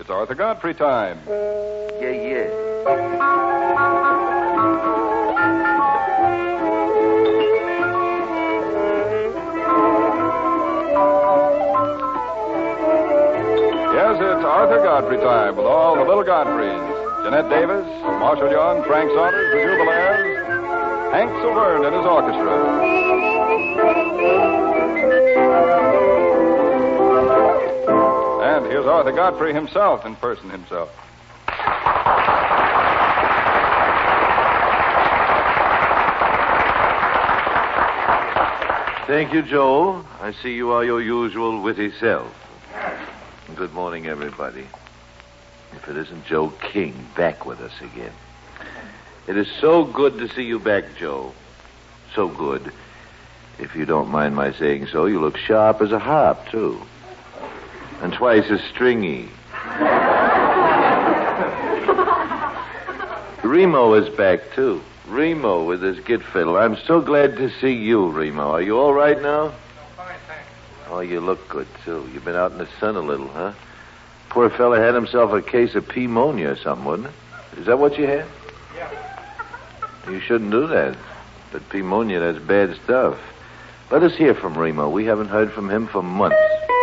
It's Arthur Godfrey time. Yeah. Yes, it's Arthur Godfrey time with all the little Godfreys. Jeanette Davis, Marshall Young, Frank Saunders, the Jubilaires, Hank Silverne and his orchestra. And here's Arthur Godfrey himself in person himself. Thank you, Joel. I see you are your usual witty self. Good morning, everybody. If it isn't Joe King back with us again. It is so good to see you back, Joe. So good. If you don't mind my saying so, you look sharp as a harp, too. And twice as stringy. Remo is back, too. Remo with his git fiddle. I'm so glad to see you, Remo. Are you all right now? Fine, thanks. Oh, you look good, too. You've been out in the sun a little, huh? Poor fella had himself a case of pneumonia or something, wasn't it? Is that what you had? Yeah. You shouldn't do that. But pneumonia, that's bad stuff. Let us hear from Remo. We haven't heard from him for months.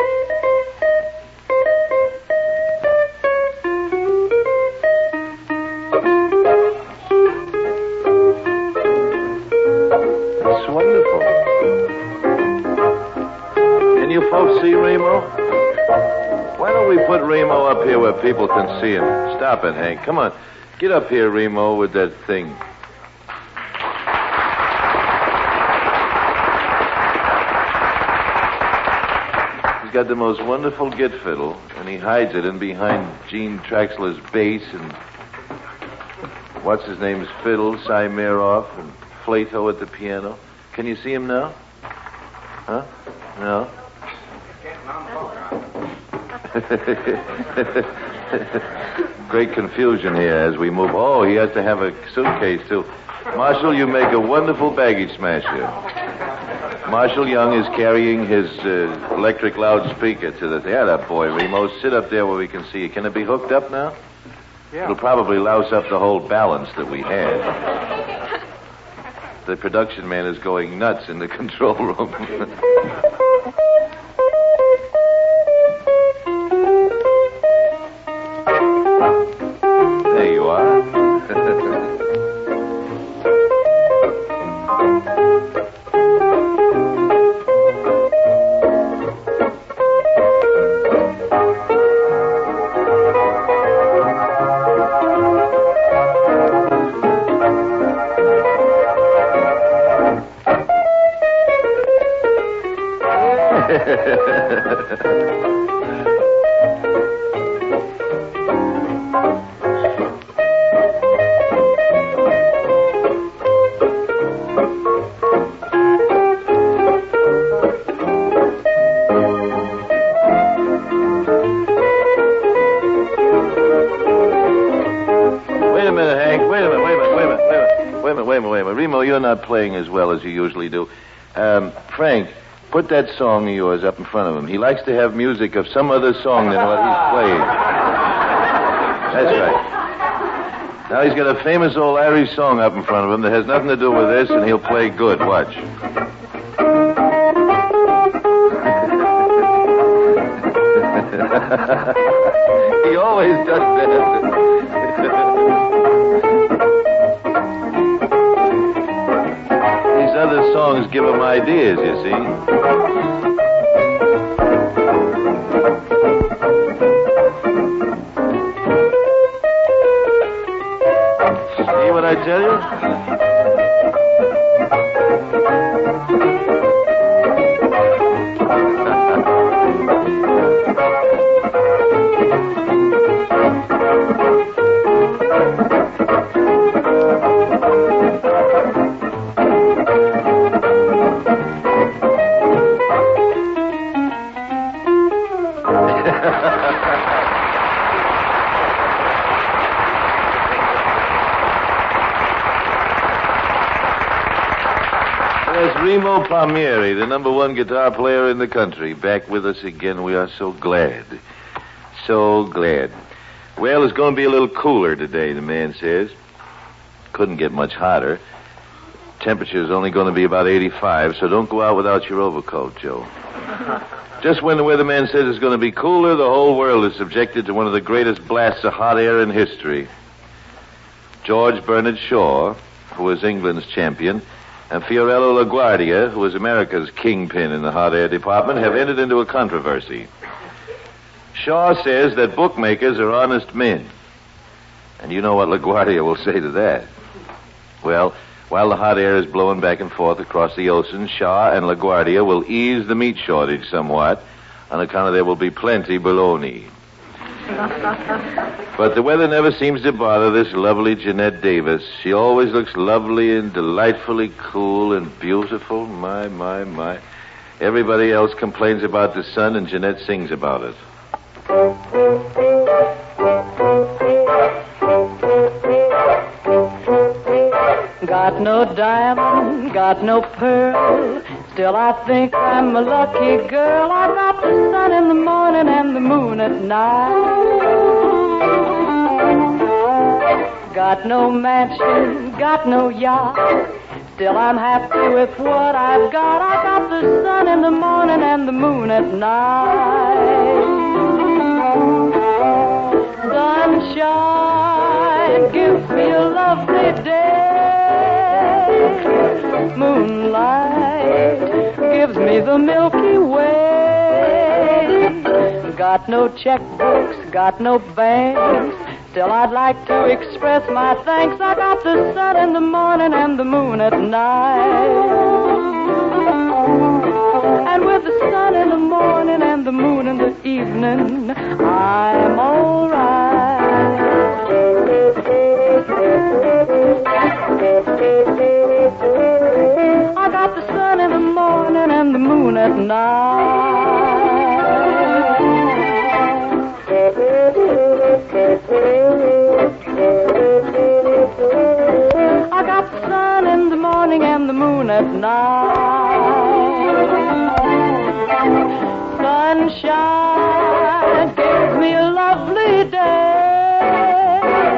That's wonderful. Can you folks see Remo? Why don't we put Remo up here where people can see him? Stop it, Hank. Come on. Get up here, Remo, with that thing. He's got the most wonderful git fiddle, and he hides it in behind Gene Traxler's bass and what's his name's fiddle, Cy Meroff, and Flato at the piano. Can you see him now? Huh? No? Great confusion here as we move. Oh, he has to have a suitcase, too. Marshall, you make a wonderful baggage smasher. Marshall Young is carrying his electric loudspeaker to the... Yeah, that boy, Remo. Sit up there where we can see you. Can it be hooked up now? Yeah. It'll probably louse up the whole balance that we had. The production man is going nuts in the control room. There you are. Remo, you're not playing as well as you usually do. Frank, put that song of yours up in front of him. He likes to have music of some other song than what he's playing. That's right. Now he's got a famous old Irish song up in front of him that has nothing to do with this, and he'll play good. Watch. He always does that. These other songs give him ideas, you see. See what I tell you? There's Remo Palmieri, the #1 guitar player in the country, back with us again. We are so glad. So glad. Well, it's going to be a little cooler today, the man says. Couldn't get much hotter. Temperature is only going to be about 85, so don't go out without your overcoat, Joe. Just when the weatherman says it's going to be cooler, the whole world is subjected to one of the greatest blasts of hot air in history. George Bernard Shaw, who was England's champion, and Fiorello LaGuardia, who was America's kingpin in the hot air department, have entered into a controversy. Shaw says that bookmakers are honest men. And you know what LaGuardia will say to that. Well, while the hot air is blowing back and forth across the ocean, Shaw and LaGuardia will ease the meat shortage somewhat on account of there will be plenty bologna. But the weather never seems to bother this lovely Jeanette Davis. She always looks lovely and delightfully cool and beautiful. My. Everybody else complains about the sun, and Jeanette sings about it. Got no diamond, got no pearl. Still I think I'm a lucky girl. I got the sun in the morning and the moon at night. Got no mansion, got no yacht. Still I'm happy with what I've got. I got the sun in the morning and the moon at night. Sunshine gives me a lovely day. Moonlight gives me the Milky Way. Got no checkbooks, got no banks. Still I'd like to express my thanks. I got the sun in the morning and the moon at night. And with the sun in the morning and the moon in the evening, I'm all right. I got the sun in the morning and the moon at night. I got the sun in the morning and the moon at night. Sunshine gives me a lovely day.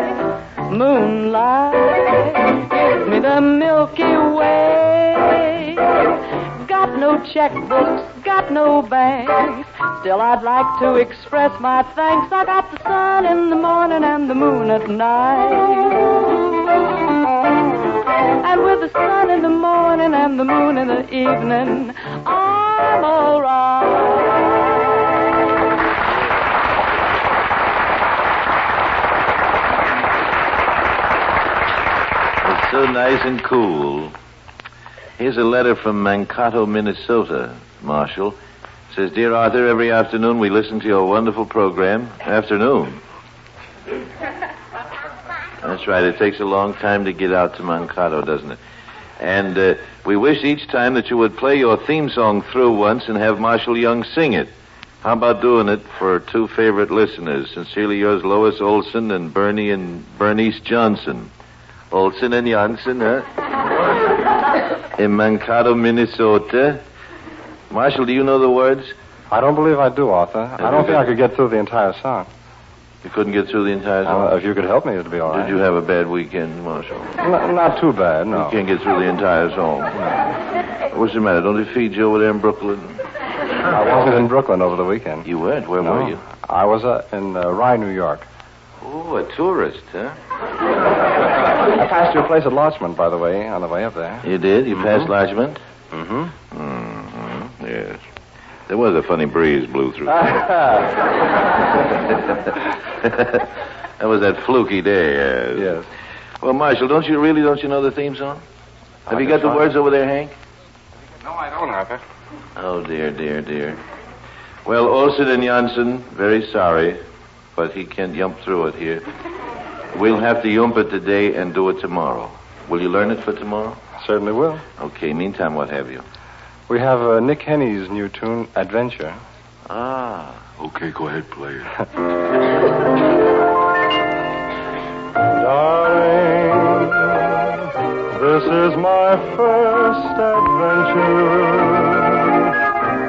Moonlight gives me the Milky Way. Got no checkbooks, got no banks. Still I'd like to express my thanks. I got the sun in the morning and the moon at night. And with the sun in the morning and the moon in the evening, I'm all right. It's so nice and cool. Here's a letter from Mankato, Minnesota, Marshall. It says, Dear Arthur, every afternoon we listen to your wonderful program. Afternoon. That's right. It takes a long time to get out to Mankato, doesn't it? And we wish each time that you would play your theme song through once and have Marshall Young sing it. How about doing it for two favorite listeners? Sincerely yours, Lois Olson and Bernie and Bernice Johnson. Olson and Johnson, huh? In Mankato, Minnesota. Marshall, do you know the words? I don't believe I do, Arthur. I don't think I could get through the entire song. You couldn't get through the entire song? If you could help me, it'd be all right. Did you have a bad weekend, Marshall? Not too bad, no. You can't get through the entire song. What's the matter? Don't they feed you over there in Brooklyn? I wasn't in Brooklyn over the weekend. You weren't? Where were you? I was in Rye, New York. Oh, a tourist, huh? I passed your place at Larchmont, by the way, on the way up there. You did? You passed Larchmont? Mm-hmm. Mm-hmm. Yes. There was a funny breeze blew through. That was that fluky day. Yes. Well, Marshall, don't you know the theme song? Have you got the words over there, Hank? No, I don't, Arthur. Oh, dear. Well, Olson and Janssen, very sorry, but he can't yump through it here. We'll have to yump it today and do it tomorrow. Will you learn it for tomorrow? Certainly will. Okay, meantime, what have you? We have Nick Henny's new tune, Adventure. Ah. Okay, go ahead, play it. Darling, this is my first adventure.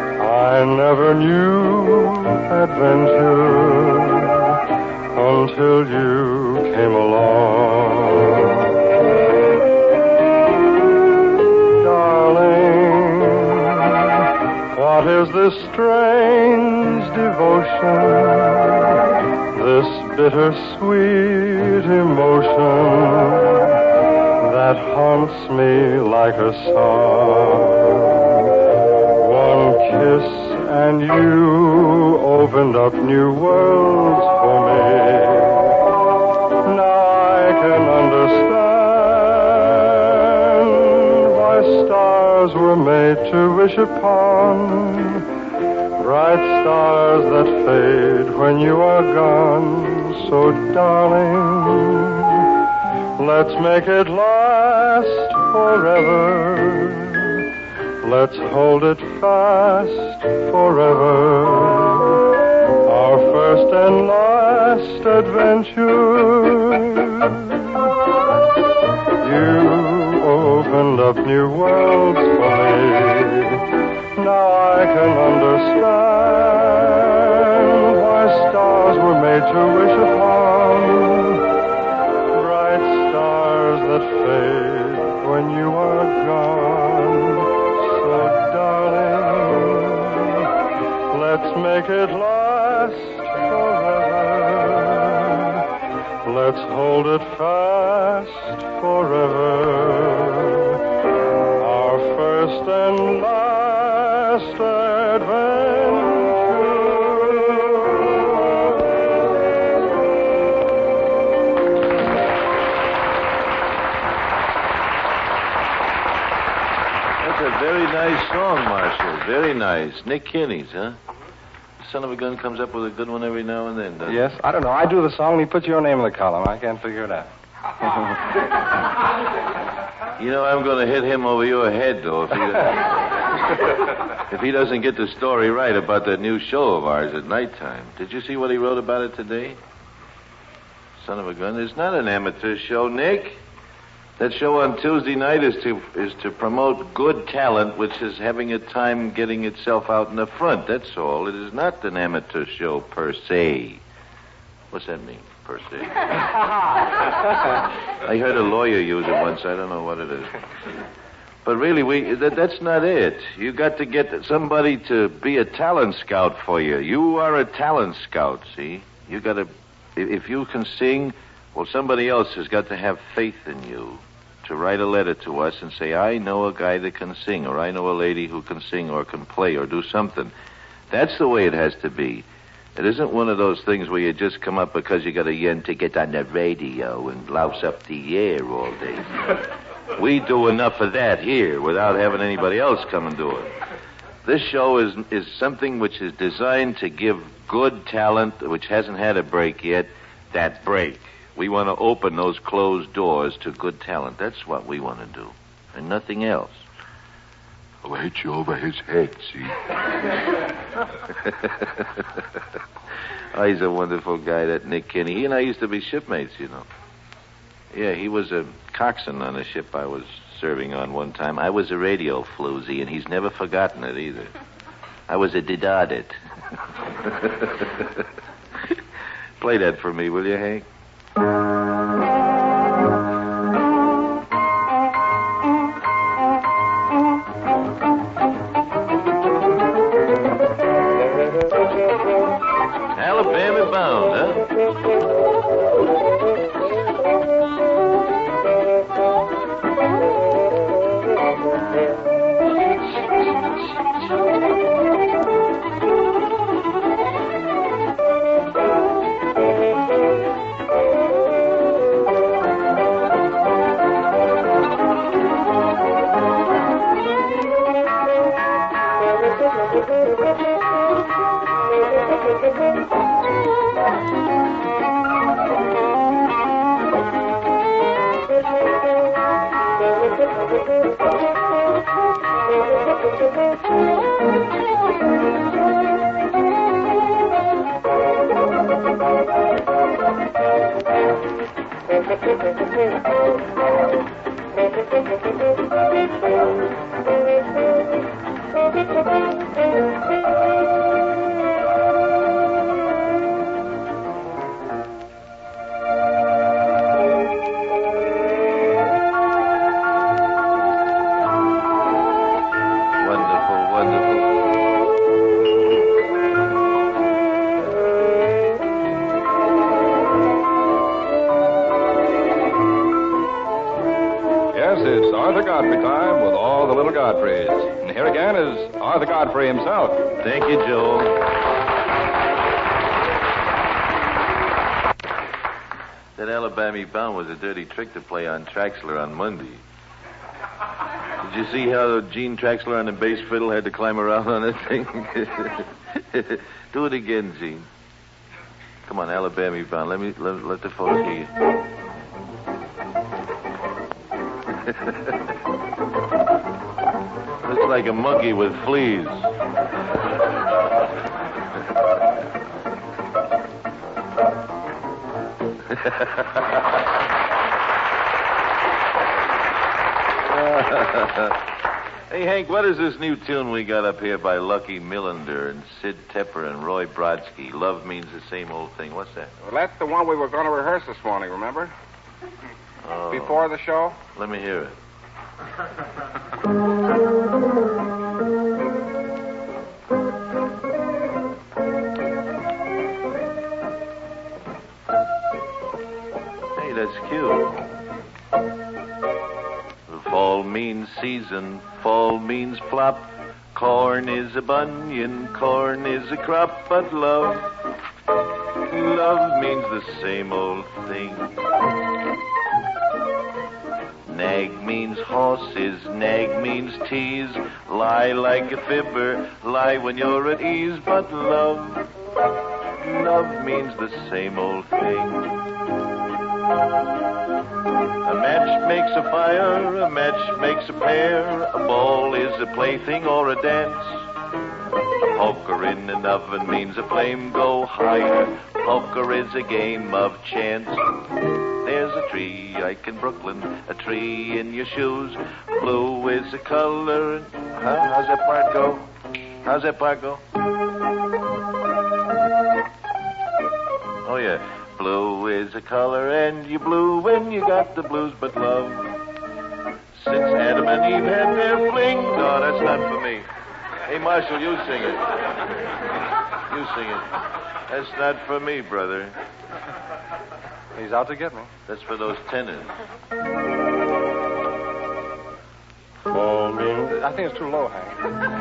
I never knew adventure until There's this strange devotion, this bittersweet emotion that haunts me like a song. One kiss and you opened up new worlds for me. Now I can understand why stars were made to wish upon. Bright stars that fade when you are gone. So darling, let's make it last forever. Let's hold it fast forever. Our first and last adventure. You opened up new worlds for me. Now I can understand why stars were made to wish upon. Bright stars that fade when you are gone. So darling, let's make it last forever. Let's hold it fast forever. Our first and last adventure. That's a very nice song, Marshall. Very nice. Nick Kinney's, huh? Son of a gun comes up with a good one every now and then, doesn't he? Yes, I don't know. I do the song, and he puts your name in the column. I can't figure it out. You know, I'm going to hit him over your head, though, if he doesn't get the story right about that new show of ours at nighttime. Did you see what he wrote about it today? Son of a gun. It's not an amateur show, Nick. That show on Tuesday night is to promote good talent, which is having a time getting itself out in the front. That's all. It is not an amateur show per se. What's that mean, per se? I heard a lawyer use it once. I don't know what it is. But really, that's not it. You got to get somebody to be a talent scout for you. You are a talent scout, see? You got to, if you can sing, well, somebody else has got to have faith in you to write a letter to us and say, I know a guy that can sing, or I know a lady who can sing or can play or do something. That's the way it has to be. It isn't one of those things where you just come up because you got a yen to get on the radio and louse up the air all day. We do enough of that here without having anybody else come and do it. This show is something which is designed to give good talent, which hasn't had a break yet, that break. We want to open those closed doors to good talent. That's what we want to do, and nothing else. I'll hit you over his head, see? Oh, he's a wonderful guy, that Nick Kinney. He and I used to be shipmates, you know. Yeah, he was a coxswain on a ship I was serving on one time. I was a radio floozy, and he's never forgotten it either. I was a didardit. Play that for me, will you, Hank? Alabama bound, huh? Godfrey's. And here again is Arthur Godfrey himself. Thank you, Joel. That Alabama Bound was a dirty trick to play on Traxler on Monday. Did you see how Gene Traxler on the bass fiddle had to climb around on that thing? Do it again, Gene. Come on, Alabama Bound. Let the folks hear you. Looks like a monkey with fleas. Hey, Hank, what is this new tune we got up here by Lucky Millender and Sid Tepper and Roy Brodsky? Love means the same old thing. What's that? Well, that's the one we were going to rehearse this morning, remember? Oh. Before the show? Let me hear it. Hey, that's cute. Fall means season, fall means flop. Corn is a bunion, corn is a crop, but love means the same old thing. Nag means horses, nag means tease. Lie like a fibber, lie when you're at ease, but love means the same old thing. A match makes a fire, a match makes a pair. A ball is a plaything or a dance. A poker in an oven means a flame go higher. Poker is a game of chance. There's a tree like in Brooklyn, a tree in your shoes. Blue is a color. How's that part go? How's that part go? Oh, yeah. Blue is a color, and you blue when you got the blues, but love. Since Adam and Eve had their fling. No, that's not for me. Hey, Marshall, you sing it. You sing it. That's not for me, brother. He's out to get me. That's for those tenors. Fall means... I think it's too low, Hank.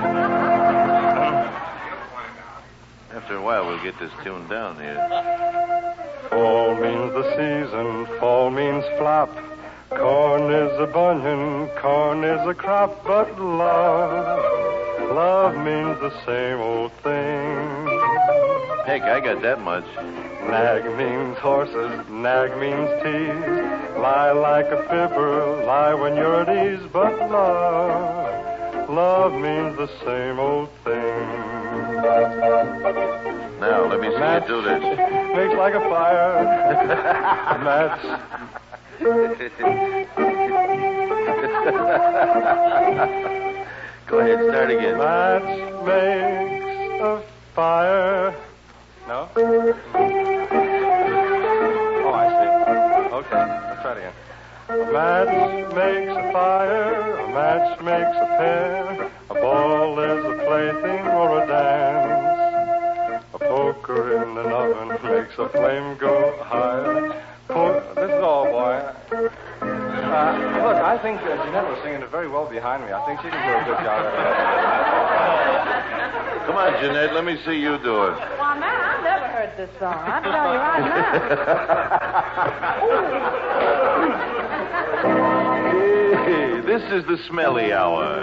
After a while, we'll get this tuned down here. Fall means the season, fall means flop. Corn is a bunion, corn is a crop, but love means the same old thing. Heck, I got that much. Nag means horses, nag means tease. Lie like a fibber, lie when you're at ease, but love means the same old thing. Now, let me see you do this. Makes like a fire. Match. Go ahead, start again. Match makes a fire. No? Oh, I see. Okay, let's try it again. A match makes a fire, a match makes a pair. A ball is a plaything or a dance. A poker in an oven makes a flame go higher. This is all, boy. Look, I think Jeanette was singing it very well behind me. I think she can do a good job at it. Come on, Jeanette, let me see you do it. Well, man, I've never heard this song. I'm telling you right now. Hey, this is the smelly hour.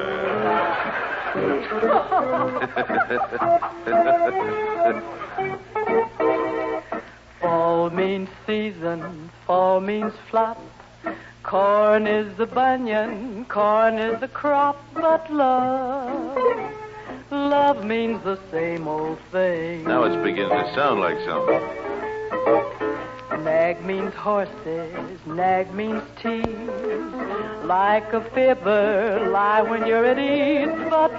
Fall means season, fall means flop. Corn is the bunion, corn is the crop, but love means the same old thing. Now it's beginning to sound like something. Nag means horses, nag means tease. Like a fibber, lie when you're at ease, but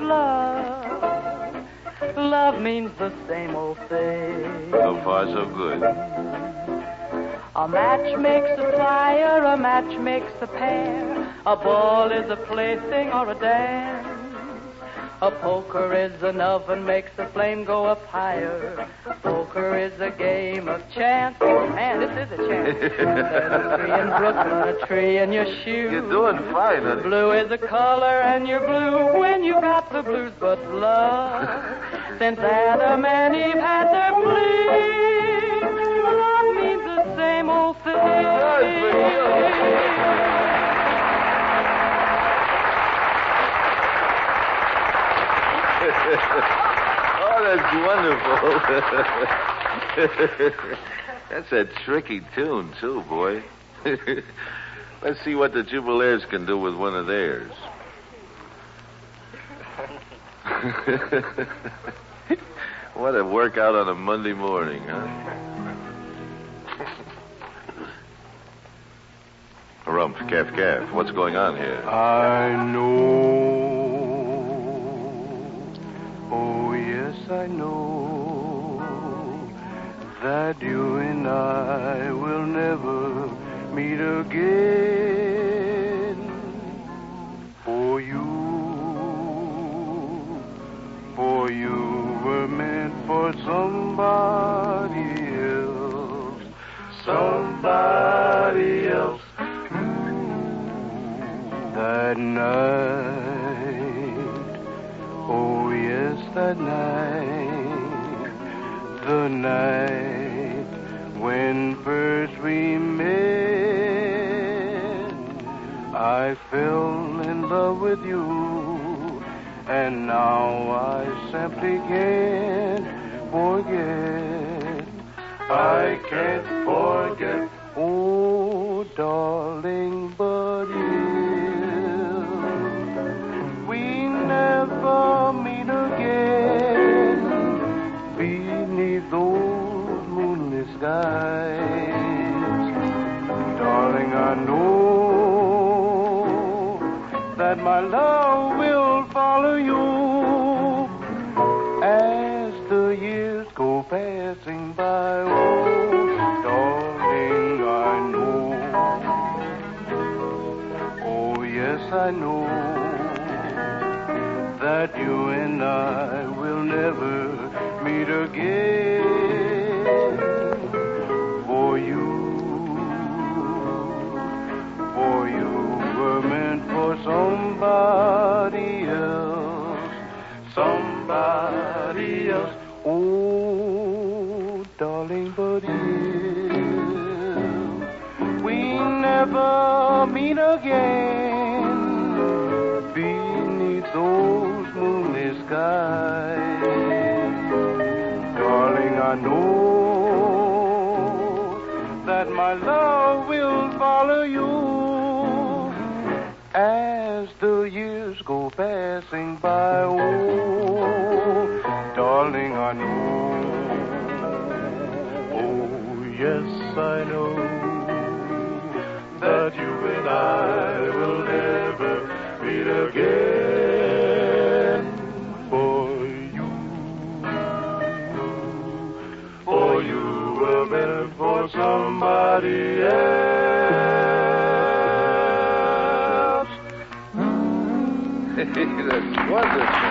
love means the same old thing. So far, so good. A match makes a fire, a match makes a pair. A ball is a plaything or a dance. A poker is an oven, makes the flame go up higher. Poker is a game of chance. Man, this is a chance. There's a tree in Brooklyn, a tree in your shoe. You're doing fine, honey. Blue is a color, and you're blue when you got the blues. But love, since Adam and Eve had their bling, love means the same old thing. Oh, that's wonderful. That's a tricky tune, too, boy. Let's see what the Jubilaires can do with one of theirs. What a workout on a Monday morning, huh? Harumph, calf, calf. What's going on here? I know. Oh, yes, I know that you and I will never meet again. For you were meant for somebody else. Somebody else. That night, oh yes, that night, the night when first we met, I fell in love with you, and now I simply can't forget. I can't forget, oh darling, but never meet again beneath those moonlit skies. Darling, I know that my love will follow you as the years go passing by. Oh, darling, I know. Oh, yes, I know that you and I will never meet again. For you were meant for somebody else, somebody else. Oh, darling, but if we never meet again beneath those moonlit skies, darling, I know that my love will follow you as the years go passing by. Oh, darling, I know. Oh, yes, I know that you and I will never meet again. For you were meant for somebody else. That's wonderful.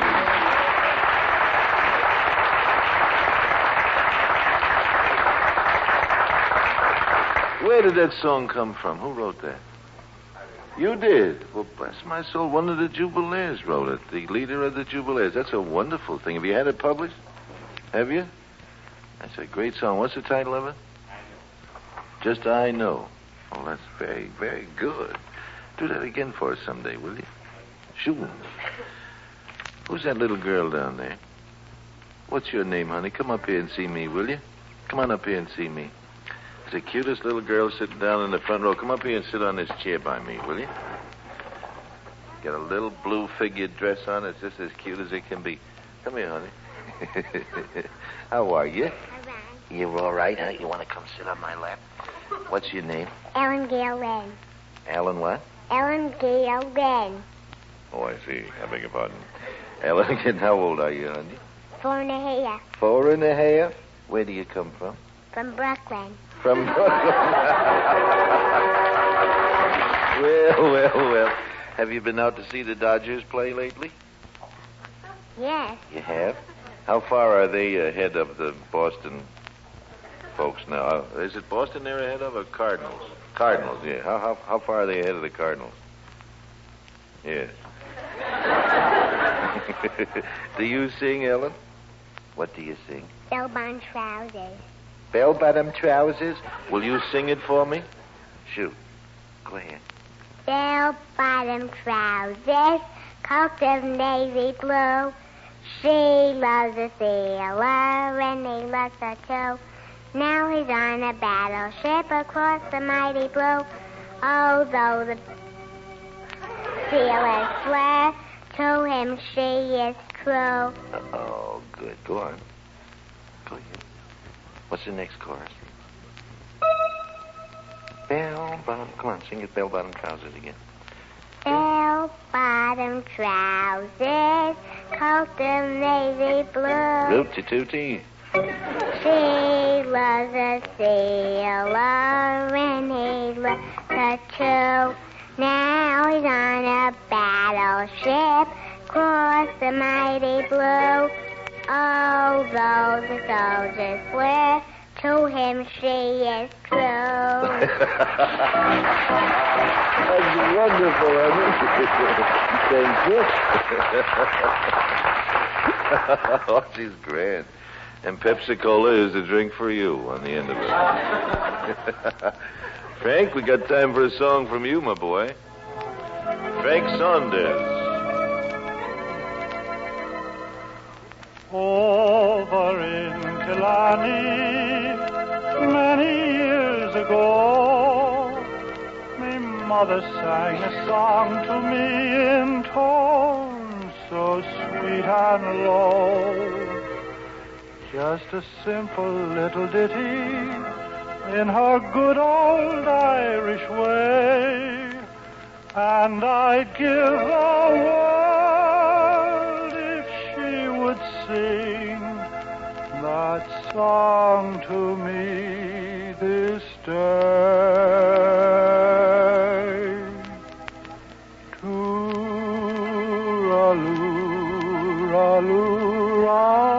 Where did that song come from? Who wrote that? You did? Well, bless my soul, one of the Jubilaires wrote it. The leader of the Jubilaires. That's a wonderful thing. Have you had it published? Have you? That's a great song. What's the title of it? Just I Know. Oh, that's very, very good. Do that again for us someday, will you? Sure. Who's that little girl down there? What's your name, honey? Come up here and see me, will you? Come on up here and see me. It's the cutest little girl sitting down in the front row. Come up here and sit on this chair by me, will you? Got a little blue figured dress on. It's just as cute as it can be. Come here, honey. How are you? All right. You're all right, huh? You want to come sit on my lap? What's your name? Ellen Gale Wren. Alan what? Ellen Gale Wren. Oh, I see. I beg your pardon. Ellen, how old are you, honey? 4.5. 4.5? Where do you come from? From Brooklyn. From Brooklyn. Well. Have you been out to see the Dodgers play lately? Yes. You have? How far are they ahead of the Boston folks now? Is it Boston they're ahead of or Cardinals? Cardinals, yeah. How far are they ahead of the Cardinals? Yes. Do you sing, Ellen? What do you sing? Bell-bottom trousers. Bell-bottom trousers? Will you sing it for me? Shoot. Go ahead. Bell-bottom trousers, coat of navy blue. She loves a sailor and he loves her too. Now he's on a battleship across the mighty blue. Although the sailors swear, to him she is true. Oh, good. Go on. Go ahead. What's the next chorus? Bell-bottom. Come on, sing it. Bell-bottom trousers again. Bell-bottom trousers, coat of navy blue. Root-tootie. She loves a sailor and he loves her too. Now he's on a battleship across the mighty blue. Although the soldiers swear, to him she is true. That's wonderful, Ellen. Thank you. Oh, she's grand. And Pepsi-Cola is the drink for you on the end of it. Frank, we got time for a song from you, my boy. Frank Saunders. Over in Killarney, many years ago, my mother sang a song to me in tones so sweet and low. Just a simple little ditty in her good old Irish way, and I'd give the world if she would sing that song to me this day. Tooraloo-raloo-ra.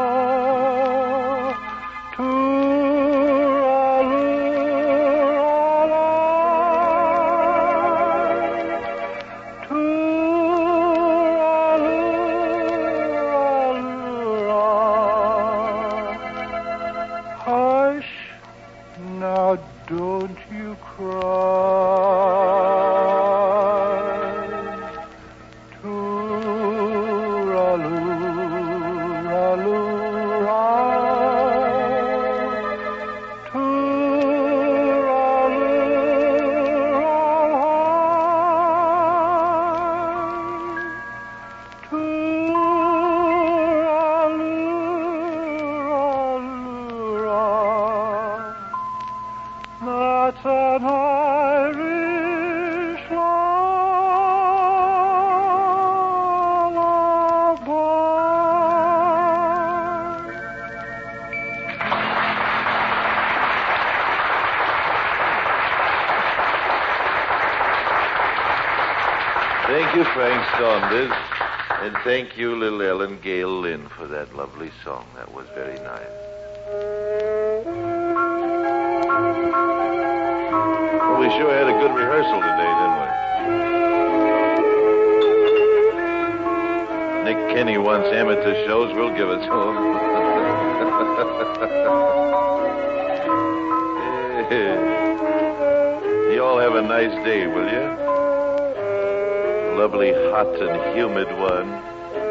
Don't you cry, tooraloo-raloo-ra, That's an Irish lullaby. Thank you, Frank Saunders. And thank you, little Ellen Gale Lynn, for that lovely song. That was very nice. Well, we sure had a good rehearsal today, didn't we? Nick Kenny wants amateur shows. We'll give it to him. You all have a nice day, will you? A lovely, hot and humid one.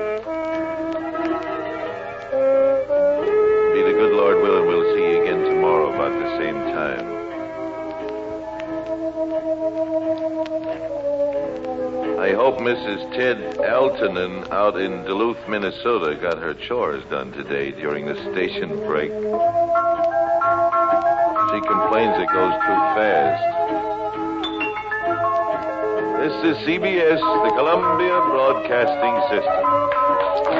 Be the good Lord willing, we'll see you again tomorrow about the same time. I hope Mrs. Ted Altonen out in Duluth, Minnesota got her chores done today during the station break. She complains it goes too fast. This is CBS, the Columbia Broadcasting System.